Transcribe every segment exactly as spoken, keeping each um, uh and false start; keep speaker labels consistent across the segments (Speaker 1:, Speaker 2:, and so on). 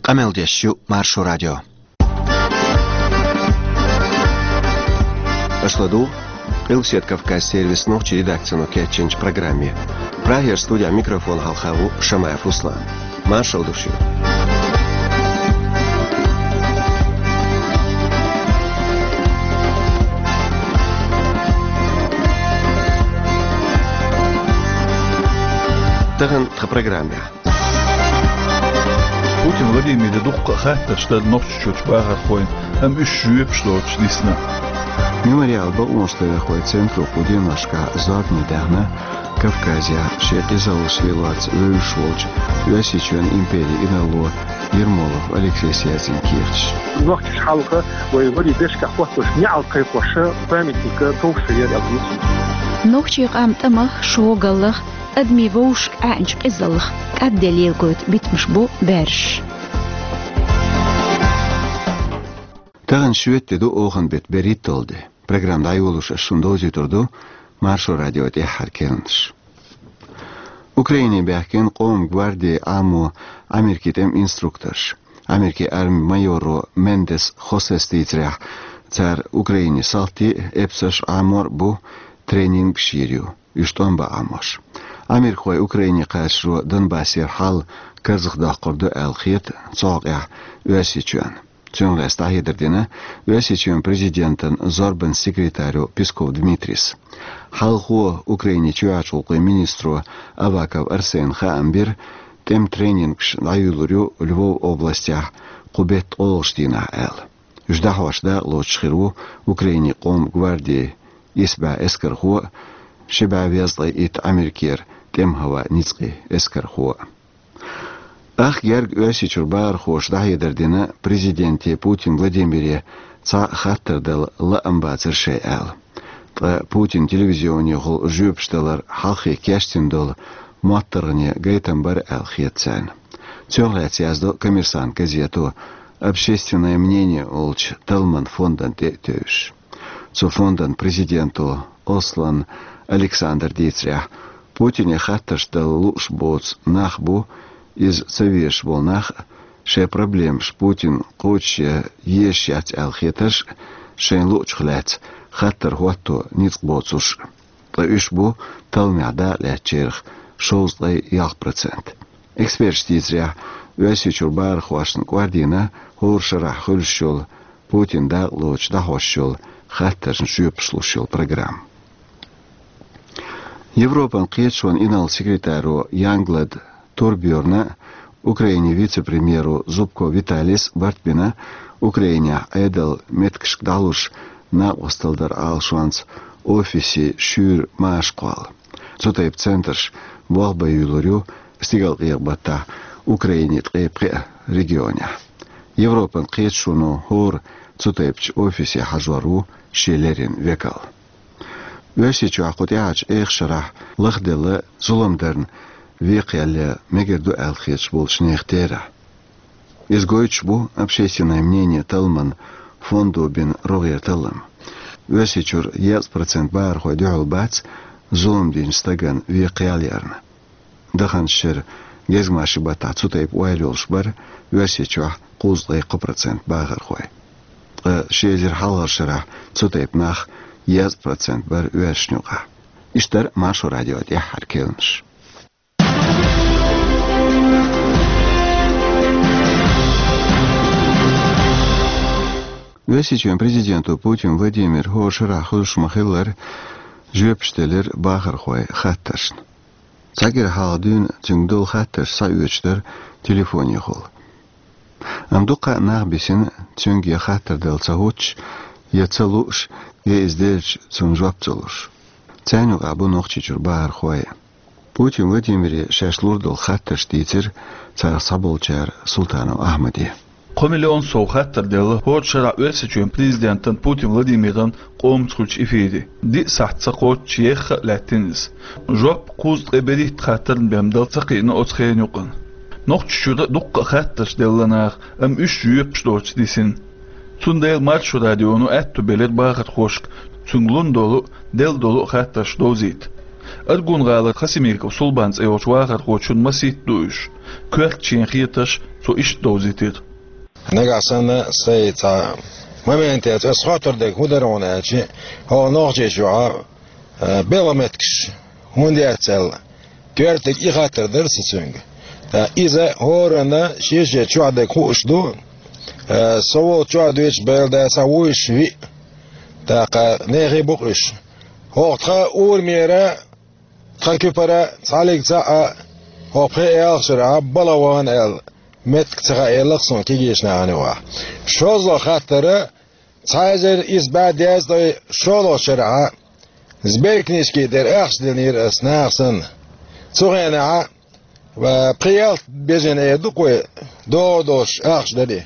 Speaker 1: Qameldeshu Marşo Radio. Ашладу, Илсет Кавказ сервис ночи редакцию Кетченч программе. Прагер студия микрофон Халхаву Шамаев Руслан. Маршал души. Таган в программе.
Speaker 2: Путин Владимир Духка хатта штад ноччуч багар хойн ам үш жүйөп шлоч дисна.
Speaker 3: Мемориал Баумштага хой центру Пудинашка Задни Дагна Кавказия Шекизалус Вилац Вюшволч Вясичуан империи Инало Ермолов Алексей Сязин-Кирч.
Speaker 4: Нохтиш халка воевали бешка хватуш нял кайфоша памятника товшия рабничи.
Speaker 5: Нохчи qamtamah shogallah admi voshk aanch qizallah qaddalil qot bitmishbo barsh.
Speaker 3: Таган шүеттеду оған бет берит олды. Программда айолуша шундози турду Маршо радио де харкенш. Украине бяхкен қом гвардии аму Америкитем инструкторш. Америки арми майору Мендес Хосе ститрях цар Украине салти эпсаш амор бу тренинг ширю. Иштомба амош. Америкой Украине қашру Донбассер хал казықда құрды әлхет цоғя өсичуан. Цюнлес тахидердина Вясичуан президентен Зорбан секретарю Песков Дмитрис. Халху Украине чуачулкой министру Аваков Арсен Хаамбир тем тренинг аюлурю Львов областях Кубет Олштина эл. Ждахвашда лочхиру Украине ком гвардии Исба Эскарху Шиба везлай ит Америкер темхава Ницки Эскарху. Ах ярг өсичур бар хош дахидердина президенте Путин Владимире ца хаттырдыл лаамба циршей ал. Путин телевизионе хол жөпшталар халхи кештиндол моттырыне гайтам бар ал хетцан. Цёглэц яздо коммерсант газету общественное мнение олч Талман фондан тетөш. Цу фондан президенту Ослан Александр Дицрях Путине хаттырштал луш боц нахбу из цавеш волнах ше проблем Путин коче ешять алхеташ шен лучхлец хаттер хватто ниц боцуш та ишбу талмяда лячерх шоузлай ях процент эксперт стизря весичур бар хвашн гвардина хоршара хулшол Путин да луч да хошол хаттер шүпшлушол программ Европан кечван инал секретару Янглад Торбьорна, Украине вице-премьеру Зубко Виталис Бартбина, Украине Эдел Меткшкдалуш на Осталдар Алшванц офисе Шюр Машквал. Цутайп центрш Волба Юлурю стигал Ирбата Украине Тлепре регионе. Европан Кечуну Хор Цутайпч офисе Хажвару Шелерин Векал. Весичу Акутяч Эхшарах Лахдела Зуламдерн Векале мегерду алхич болшнехтера. Изгоич бу общественное мнение Талман фонду бин Рогер Талам. Весичур ес процент бар ходюл бац зулм дин стаган векалерна. Даханшир гезмаши бата цутайп уайлюлш бар весичур кузлай ко процент багар хой. Шезер халаршира цутайп нах ес процент бар вешнюга. Иштар Маршо радио де харкелнш. Весичуан президенту Путин Владимир Хошара Хушмахиллер жөпштелер бахархой хатташн. Цагер халадун цюнгдол хатташ саючтер телефоне хол. Амдука нахбисин цюнге хаттардал цагуч яцалуш ездельч цунжвапцалуш. Цянюк абу нохчичур бахархой. Путин Владимире шашлурдал хатташ дицер цар саболчар Султану Ахмади.
Speaker 2: Komilyon soğuk hattırdalı Hoçara Ösüçün Президентін Путин Владимир'ın qoğumçuç ifidi. Di sahtsa qoç yeğ latiniz. Jop quz ebedit hattırın bemdal saqini otxayn yoqın. Noqçuda duqqa hattır dellanaq am üç yüp ştoç disin. Tundayl Marşo radionu attu beler bağat xoşq. Tünglun dolu del dolu hattaş dozit. أرجون غالة خسميك وصلبانس أيوش واخر خوشون مسيت دوش كوخ تشين خيتش سو إش دوزيتير
Speaker 6: نقع سنة سيتا момент это схватер дек худерона чи ho ногче жуа белометкш хундяцел кертек и хатер дерсцунг иза хорана шеше чуаде кушду сово чуадвич белда савуишви така неги букыш хотха урмера такипара саликца хопе элшра балаван эл метк цага элхсон кигешна анева шозо хатера Цайзер из бадяз до шоло шера сберкнишки дер ахшденир снахсан цугена ва приел бежене дукой до дош ахшдели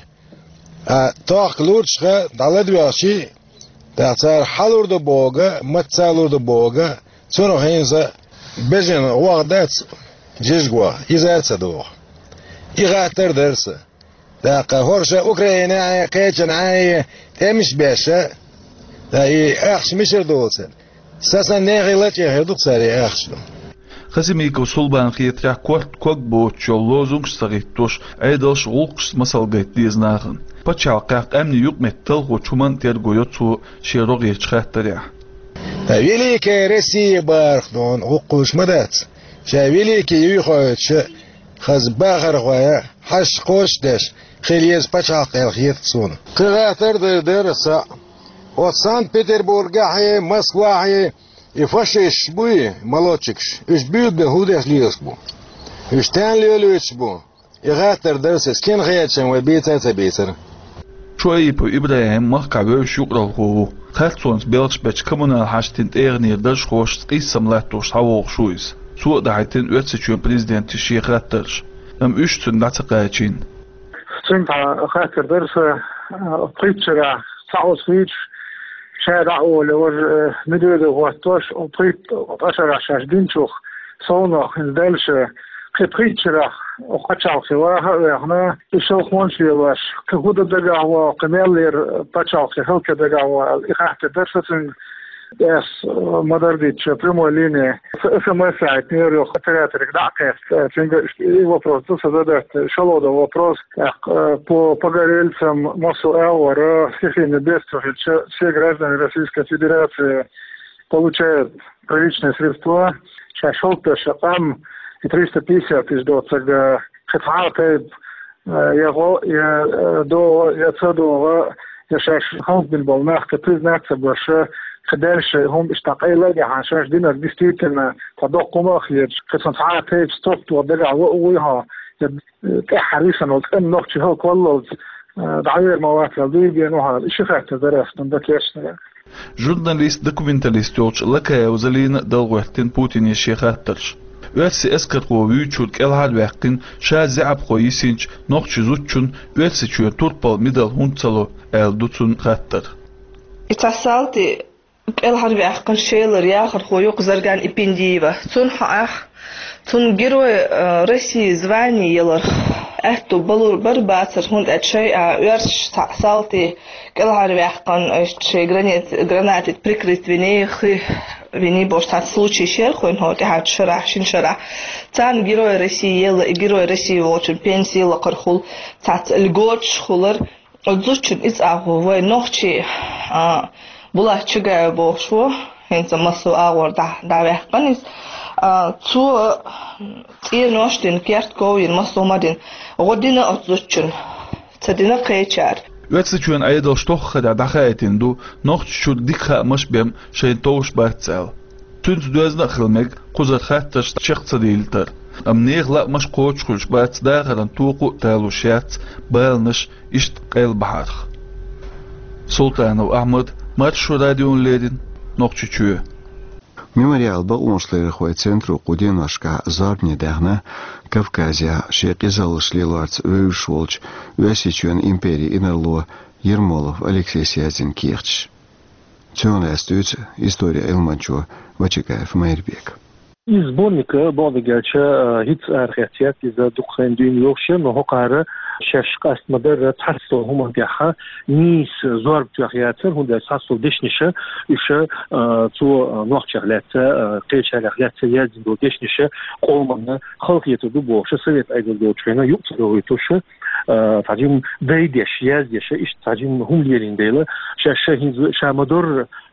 Speaker 6: а тох лучше даледвяши да цар халурдо бога матцалурдо бога цуно хенза бежен вагдец жижгва изаца до игатер дерсе دا قهرش أوكرانيا كيتشن عاي تمش باشا دا أخش مشر دوتن ساسا نغلط يهدوك ساري أخش
Speaker 2: خزميك وصلبان خيتريح كورت كوك بوتش اللوزونش سغيتوش عيدلش غلقش مسالغيت ديزناغن بچال قاق أمني يوق متل وچومن تيرغويوتسو شيروغ يتشخاتريح
Speaker 6: دا великая Россия бархдон غقوش مدات شا великий يخويتش خز باغر غويا حش قوش داش خليز بچاق الخيتسون قراتر در درسا от Санкт-Петербурга хе Москва хе и фашиш буи молодчикш уж бьют бы худеш лисбу уж тан лелюч бу и гатер дерсес кен гячен we битер битер
Speaker 2: شوي بو إبراهيم مخكع بيوش يقرأ هو خاتسونس بيلش بيش كمونال حاشتين تيغنير درش خوش قيسم لاتوش حووغ شويس سوء دعيتين أتسيشون بريزيدنت الشيخ راترش أم أشتن دعتقايتين
Speaker 4: سنت خاطر درس قيتشرا ساوس فيتش شارع ولور مدود واتوش وطيت عشرة شاشدين شوخ صونا ندلش قيتشرا وقتشاو سواها احنا الشوخ وانشي واش كهود دغا هو قميلر باتشاو هلك دغا هو الاخت درسن Yes, Модердич, прямой линии. СМС-сайт, Нью-Йорк, операторик, да, и вопрос, тут задать шалода вопрос, по погорельцам Мосу-Эуэр, стихийных бедствий, все граждане Российской Федерации получают приличные средства, сейчас шелка, шапам, и триста пятьдесят из доцега, хитхалтейб, его, до, я цедова, я сейчас халтбин был, нахка, ты знаться больше, خدالش هم اشتاقي لاجع عشان دينا ديستيتنا تدق ماخير كسن ساعات هيك ستوت ودرع وقويها كحريصا وكان نقش هو كله دعير موافق دي بينوها الشفاعة درست ندكيشنا
Speaker 2: جورناليست دوكومنتاليست يوش لكا وزلين دلغوحتين بوتين الشيخات ترش واتسي اسكت قوة ويوچود كالهاد وقتين شاد زعب خويسينج نقش زوتشون واتسي چوه توربال ميدل هونتسالو ال دوتسون خاتر
Speaker 7: اتسالتي الحرب أحقن شيلر ياخر خويوق زرقان إبنديبا تون حاخ تون جروي رسي زواني يلر أهتو بلور برباتر هند أتشي أورش سالتي الحرب أحقن شيء гранит гранаты прикрыть вини вини бош тат случай шер хоин хо тахат шарах шин шарах тан герой России ел герой России очень пенсии лакархул тат льгоч хулар отзучин из агу нохчи а була чига бошо хенца масу агорда давехканис цу и ноштин керт ковин масомадин година отзучин цадина кайчар
Speaker 2: واتسچون ايدل شتوخ دا دخايتين دو نوخ شو ديخا مش بيم شي توش بارتسال تونس دوزنا خلمك قزر خاتش شخص ديلتر ام نيغلا مش قوش خوش بارتس داخلن توقو تالوشيات بالنش اشت قيل بحر سلطان واحمد مارشو راديون ليدين نوخ چچوه
Speaker 3: Мемориал Баумшлерихой центру Куденашка Зарбни Дагна, Кавказия, Шеки Залышлиларц, Вюшволч, Весичуэн империи Инерло, Ермолов, Алексей Сязин Кирч. Темная остается история Элманчо, Вачикаев, Майербек.
Speaker 4: İzbornik bazı gerçi hiç erkekiyet iza dukhan düğün yoksa mı qara şaşq astmadar tahsil huma diha nis zor btiyatır hunda tahsil deşnişe işe tu noqçalatsa qeçalatsa yazdı deşnişe qolmanı xalqiyeti bu boşa sovet aydıldı uçuna yoksa تعجم دايدش يازدش إيش تعجم هم ليرينديلا شاشين شامدور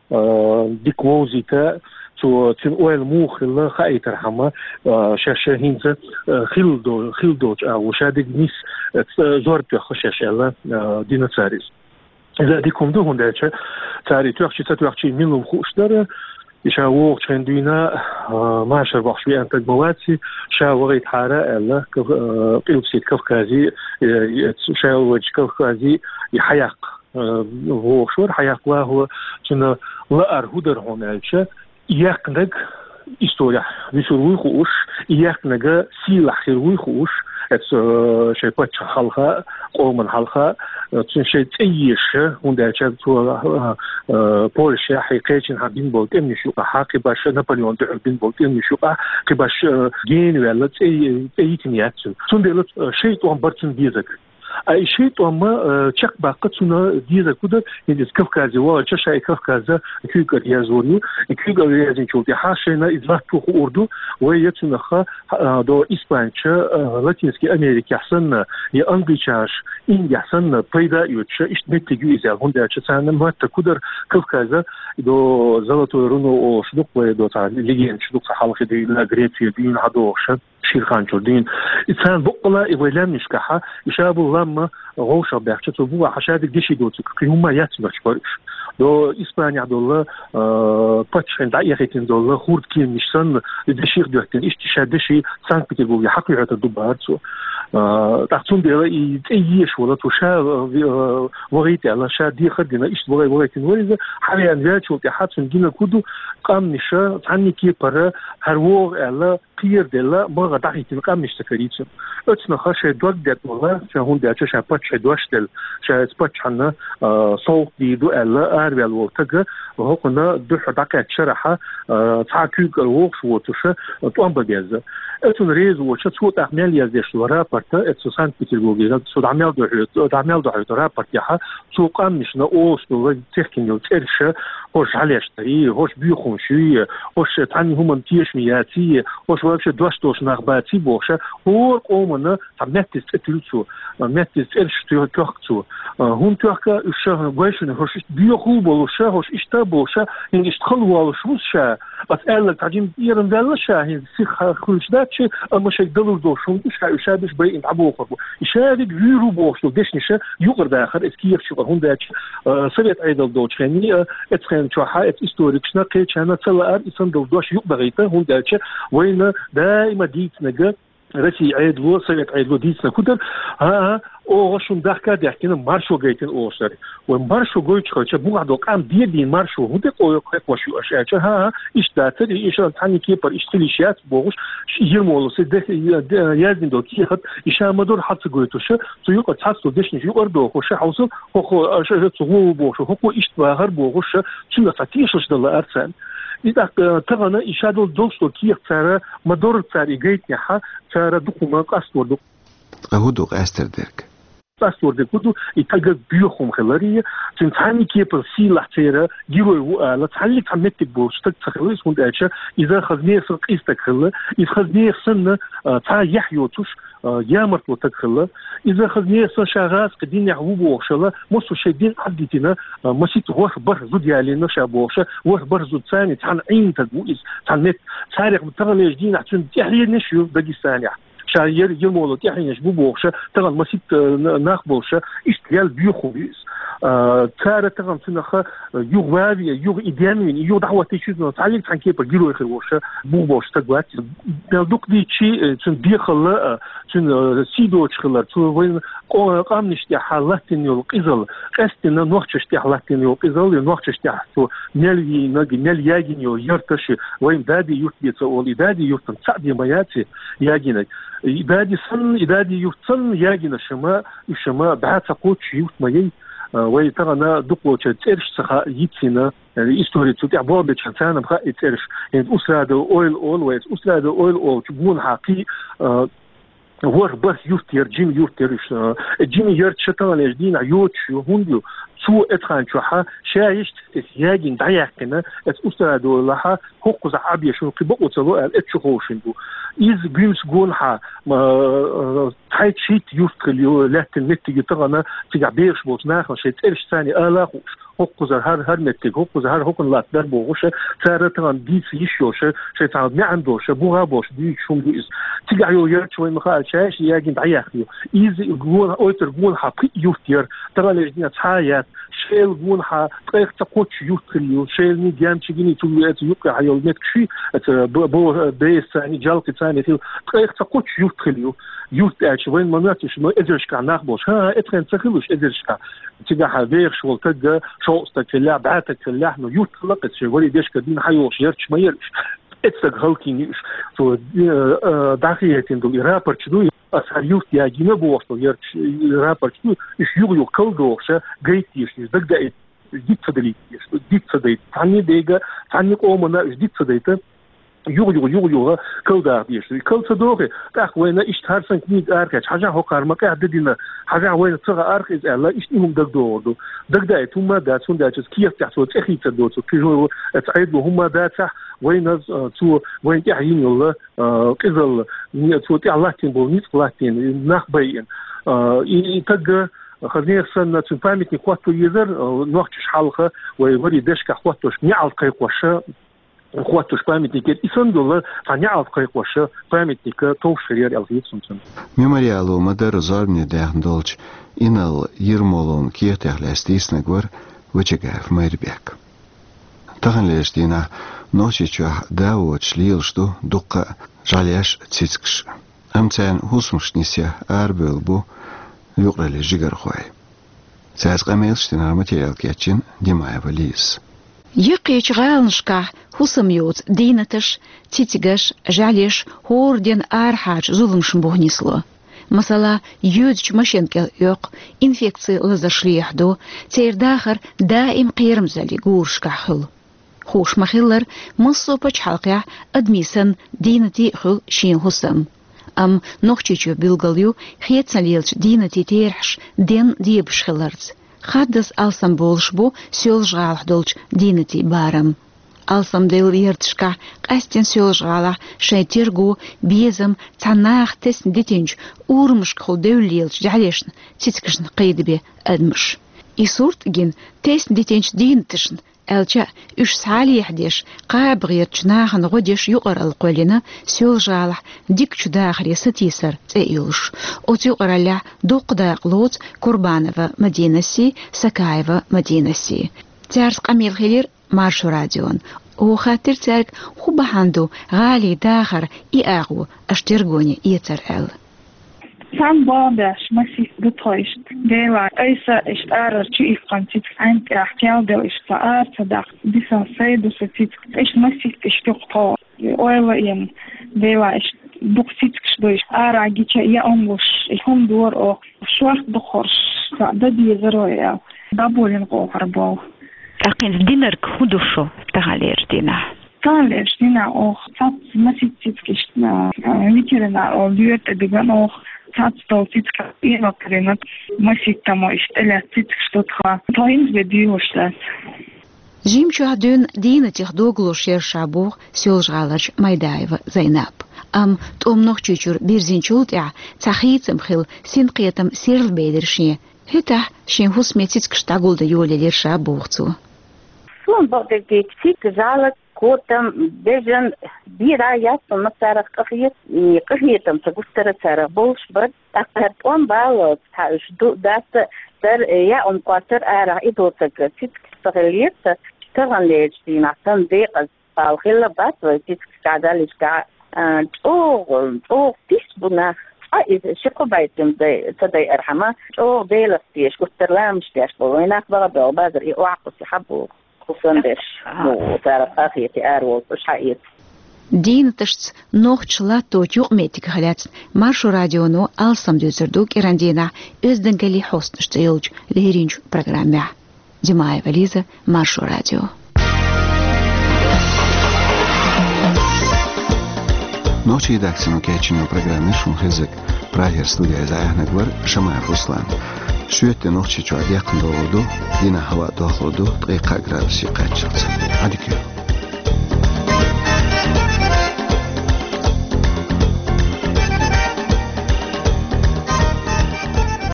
Speaker 4: ديكوزيتا تو تن أول موخ الله خايتر حما شاشين خيلدو خيلدو أو شادق نيس زور تخشش الله دينا تاريس إذا ديكم ده هندش تاري تخشي تخشي منهم خوشدار يشاوق عندنا معشر بخشوي أنت مواتي شاوغيت حارة الله قلبسيت كفكازي شاوج كفكازي يحيق هو شور حيق وهو شنو لا أرهدر هونالشة يقنق история висуруй хуш яхнага сила хируй хуш это шей пач халха qolman halqa tsun şey teyişe unda çab tu Polşa haqiqatan habin bolt emni şu haqi baş Napolyon de bin bolt emni şu ki baş gen vela tey teyitniyat tsun de şey tu ambartın diyecek أي شيء وما تشك باقتنا ديزا كده يعني كفكازي ولا شيء كفكازا كيقدر يزورني كيقدر يزين شوتي حاشنا إذا تروح أردو ويتنا خا دو إسبانيا لاتينسكي أمريكا حسن يا أنجليش إنديا حسن بيدا يوتش إيش نتيجة إذا هندا تسانا ما تقدر كفكازا دو زلطو رونو أو شدوك ويدو تعال لين شدوك حالك دي لا غريب يدين هذوش شيرخان جردين إنسان بقلا إولام نشكحة يشابه لما غوشة بيحشة تبوع حشاد الجيش دوتك كيوما ياتمش برش دو إسبانيا دولا باتش عند عيقين دولا خورد كين نشسن الدشير دوحتين إشتشاد دشي سانت بيتربورغ حقيقة الدبارتو تحتون ديلا يتأيش ولا تشا وغيتي على شا دي خدنا إيش وغي وغيتين وريزة حاليا ذات وتي حاتن جينا كودو قام نشا عني كي برا هروغ على قير ديلا بغا دعيتين قام نشتكريتين أتنا خاشة دوك دات ولا شهون دات شا باتش دوش دل شا سباتش عنا صوت دي دو على أربع الوقتها وهو كنا دوح دكات شرحة تعكيك الوقت وتشا توان بجازة أتنا ريز وشا صوت أعمال يزيش ورا برتا أتنا سانت بيتربورغ صوت أعمال دو أعمال دو ورا برتاها سوق قام نشنا أوش دو تحكي نيو ترشة هوش عليش تري هوش بيخون شوي هوش تعني هم انتيش مياتي هوش وابش دوش دوش نغباتي بوشة هو قومنا تعمتس تتلسو متس إرش تيوكتو هم تيوكا الشهر قويشن هوش بيخو بولوشة هوش اشتابوشة إن اشتخلوا والشوشة بس قال تعجيم إيران دالشة هي سيخ خلش داتشي أما شيء دلو دوشون إشها يشابش بي عبو خربو يشارك يورو بوشتو ديشنشة يقر داخل اسكير شو هون داتش سبيت عيدل دوش يعني اتخين شوحة ات استوريكشنا قيتشانا تلا ار إسان دل دوش يقر غيتا هون داتش وين دائما ديت نجا رسي عيدلو سبيت عيدلو ديتنا كدر ها او غشون داخكا داخكينا مارشو غيتين اوشتري ومارشو غويتشخوچا بوغدو قام ديدين مارشو هودي قوي قوشو اشاچا ها اشتاتر ايشان تاني كيبر اشتليشيات بوغش يرمولو سيده يازين دو كيخت اشامدور حط غويتوش سويقو تاسو دشني يوردو خوش حوسو خو اشا تغو بوغش خو اشتواغر بوغش شنو تاتيشش دلا ارسن إذا تغنى إشادو دوستو كيخ تارا مدور تاري غيت نحا تارا دوكوما قاستور دوك
Speaker 3: قهودو قاستردرك
Speaker 4: قاستور دكودو يتلقى بيوخم خلارية تنتعني كيبر سيلح تيرا جيروي وقالة تعليك عمتك بوش تكتخلص هون داشا إذا خذني سرق إستك خلا إذا خذني سنة تا يحيوتوش يامرت وتدخل إذا خذني سن شغاز قدين يعوبوا وشلا مصر شيدين عديتنا مسيت وح برزو ديالنا شابوشة وح برزو ثاني تحن عين تدويس تحن تاريخ متغلي جديد عشان تحرير نشيو باقي شاير يمولو تحرير نشبو بوشة تغل مسيت ناخبوشة إشتغال بيوخويس تارة تغل سنخ يغوابي يغ إديانوين يغ دعوة تيشيزنا تعليق عن كيبر جيرو يخير وشة بو بوش تقوات دوك دي شي تن بيخل تن سيدو تشخلر تن وين قام نشتيح لاتين يول قزل قستنا نوخش اشتيح لاتين يول قزل نوخش اشتيح تو نلي نجي نل ياجين يو يرتش وين دادي يوتبيت أول دادي يوتن سعدي مياتي ياجينك دادي سن دادي يوتن ياجين الشماء الشماء بعد سقوط يوت ميي ويتغنى دقلو تشترش سخا يتسينا الإستوري تودع بوابة شانسانا بخا يتسرش يعني أسراد أويل أول ويت أسراد أويل أول تبون حقي ور بس يوتير جيم يوتيرش جيم يرت شتان الجدين عيوت شو هندو سو اتخان شوها شايش تسياجين دايقنا اس أسراد لها حق زعبي شو قبق وتلو الاتشوشندو إذ بيمس جونها ما تحيت شيت يوفكليو لكن نتيجة تغنى تيجا بيرش بوت ناخن شيء تقرش ثاني آلاخوش حق زهر هر نتيجة حق زهر حق لا تدربو وش صارت عن ديس يشوش شيء تعود ما عندوش بوها بوش دي شو مدوس تيجا يو يرت شوي مخال شايش ياجين دايقيو إذ جون أوتر جون حقي يوفتير ترى لجدنا تحايات شيل جون ح تقيق تقوتش يوفكليو شيل ني ديام تجيني تقول يوقع عيال نتكشي بو بيس ثاني جالك ثاني تقيق تقوتش يوفكليو يوت أش وين مناطش ما إدرش كان ناخبوش ها إتخن تخلوش إدرش كا تيجا حذير شغل تجا شوستك اللع بعتك اللع إنه يوت خلقت شيء ولي ديش كدين حيوش يرش ما يرش إتسق هالكينيش تو داخلية تندو رابر تدو أسهل يوت يا جينا بوصل يرش رابر تدو إيش يغيو كل دوشة جيتيش دقدق جديد صدلي جديد صدي ثاني دقيقة ثاني قومنا جديد صديته يو يو يو يو كل ده بيش كل صدوقي تاخ وين اشتهر سنكنيد اركش حاجه هو كارما قاعد دينا حاجه وين تصغى ارخ از الله اشتيهم دغدو دغدا ثم دا ثم دا كيف تحسو تخي تدو كيجو تعيد هم دا وين تو وين يحيين الله كذل تو تي الله تنبو نيت لاتين نخبين يتق خلينا سنة تفهمتني قوتو يزر نوقتش حلقه ويوري دشك قوتوش نعل قيقوشه قوتوش памятники исондулы танял кайкошы памятники товшерер алгитсумсын
Speaker 3: мемориалу мадар зарни дахндолч инал ермолон киетехлестиснегвер вычегав мэрбек таханлештина ночича даоч лилшту дукка жаляш цицкш амцан хусмушнисе арбелбу юqrali jigar khoy саз qamelshtina материал кетчин димаева лис
Speaker 5: يقيش غالنشكا حسميوت دينتش تيتيغش جاليش هوردين ارحاج زولمش بوغنيسلو مثلا يودج ماشينكا يوق انفекции لازашлيحدو تير داخر دائم قيرمزلي غورشكا خل خوش مخيلر مصو بچ حلقيا ادميسن دينتي خل شين حسم ام نوخچيچو بيلغاليو خيتساليلچ دينتي تيرحش دين ديبش خلرز خادس алсам болшбу сёлжгалах долч динати барам алсам дел вертшка кастен сёлжгалах шайтергу безам цанах тес дитинч урмш хол девлилч жалешн цицкшн кыйдбе адмш и сурт ген тес дитинч динтшн элча үш салих деш кабгырчнахын годеш юqaral qolina сёлжгалах дикчудах ресатисар цеюш отюqaraля доqdaqlut Курбанова Мадинаси Сакаева Мадинаси царс камилхилер марш радион о хатир царк хубаханду гали дахар и агу аштергони ецарэл
Speaker 8: Sam Babash masih betäuscht. Der war äußer ist er zu ifranzit ein Achtel der ist er verdacht. Dieser sei das jetzt ist masih gestockt. Oile ihm der war ist buxit durch er geht ja umlos. Ich hom door auch schwarz bechors. Da die zeroya. Da bolin qoharbau.
Speaker 5: Aqin dinner khudusho tagalerdina.
Speaker 8: Tagalerdina auch hat masih jetzt na veterinar und wird begann auch Tatstol Titska Ino Karinat Masitamo ist Elatit Stotha Toins Vedioshtat.
Speaker 5: Жимчу адын динатих доглуш ершабух сёлжгалач Майдаева Зайнаб. Ам томнох чучур бирзинчултя цахицем хил синқиятам серлбейдершне. Хета шин хусметицк штагулда ёлелер шабухцу.
Speaker 9: Сон бодек диксик жалат Котам бежен бира ясно на царах кахиет и кахиетам цагустара цара болш бат так он бал таш ду дат тер я он квартер ара идо цак цит стагелиет таган леч дина тан дек бал хила бат цит кадалиш ка о о тис буна а из шикобайтем де цадай архама о беластиш кустерлам штяш болойнак бага базар и оакус хабу خصوصاً مو تعرف أخي تأرول مش حقيقي
Speaker 5: Динаташц нох чла тот юк метик халяц. Маршу радиону алсам дюзердук ирандина өзденгели хостнышты елч леринч программя. Димаева Лиза, Маршу радио.
Speaker 3: Ночи редакцию кечению программы шумхезек. Прагер студия Заягнагвар Шамаев Руслан. Шуетте ночи чуадьякн долуду, дина хава долуду, триқа градуси качылцы. Адикю.